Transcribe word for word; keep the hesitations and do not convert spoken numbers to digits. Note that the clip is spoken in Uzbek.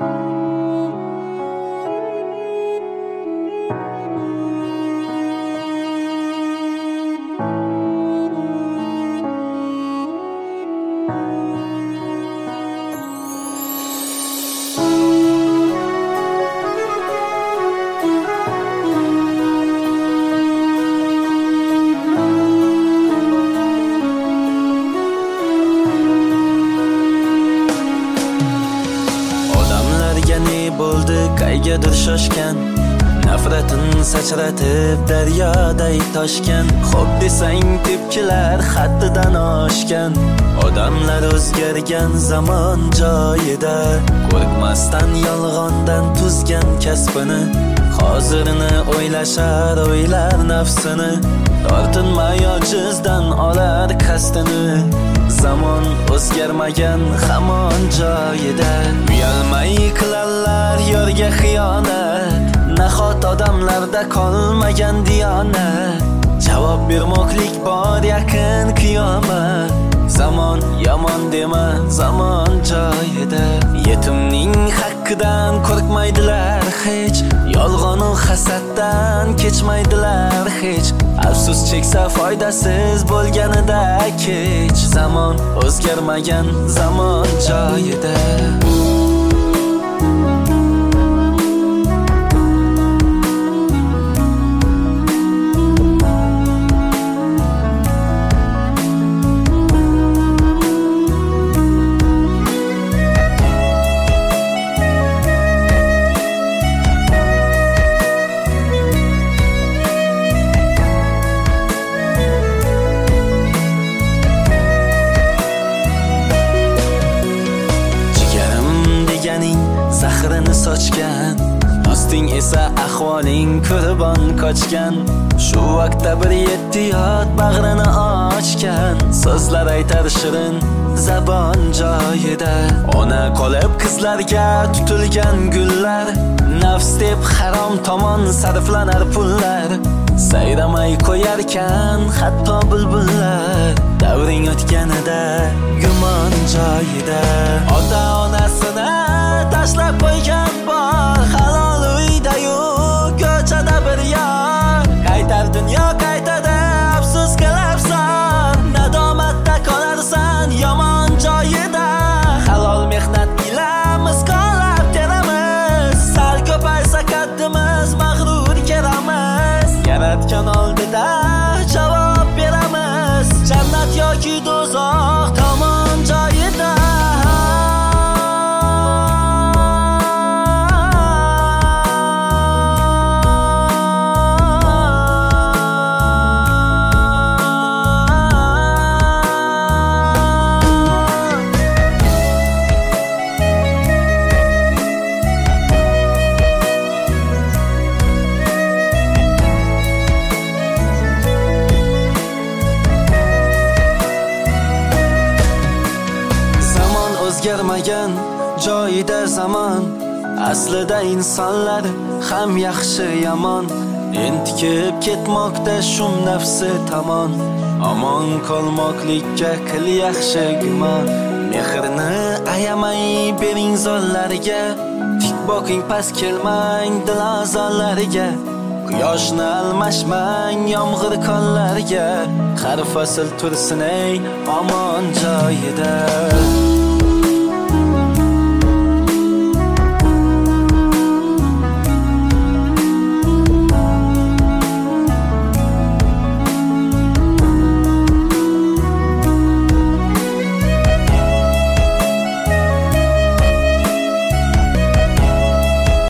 bo'ldi qaygadir shoshgan, nafratin sachratib daryoday toshgan. Xo'p desang tepkilar haddidan oshgan, odamlar o'zgargan zamon joyida. Qo'rqmasdan yolg'ondan tuzgan kasbini, hozirini o'ylashar o'ylar nafsini. Tortinmay ojizdan olar qasdini, zamon o'zgarmagan hamon joyida. Uyalmay qilarlar yorga xiyonat, nahot odamlarda qolmagan diyonat. Javob bermoqlik bor yaqin qiyomat. Zamon yomon dema, zamon joyida. Yetimning haqqidan qo'rqmaydilar hech, yolg'on u hasaddan kechmaydilar hech. Afsus cheksa foydasiz bo'lganida kech. Zamon o'zgarmagan, zamon joyida. Zahrini sochgan, do'sting esa ahvoling qurbon qochgan. Shu vaqtda bir yettiyot bag'rini ochgan, so'zlar aytar shirin zabon joyida. Ona qolib qizlarga tutilgan gullar, nafs deb harom tomon sarflanar pullar. Sayramay qo'yarkan hatto bulbullar, davring o'tganida gumon joyida. Ota onasini tashlab qo'ygan bor, halol uyda-yu ko'chada bir yor. Qaytar dunyo qaytadi, afsus qilarsan, nadomatda qolarsan yomon joyida. Halol mehnat bilan misqollab teramiz, sal ko'paysa qaddimiz mag'rur keramiz. Yaratgan oldida javob beramiz, jannat yoki do'zax tomon joyida. O'zgarmagan joyida zamon, aslida insonlar ham yaxshi yomon. Entikib ketmoqda shum nafsi tomon, omon qolmoqlikka qil yaxshi gumon. Mehrni ayamay bering zo'rlarga, tik boqing past kelmang dilozorlarga. Quyoshni almashmang yomg'ir qonlarga, har fasl tursin ey omon joyida.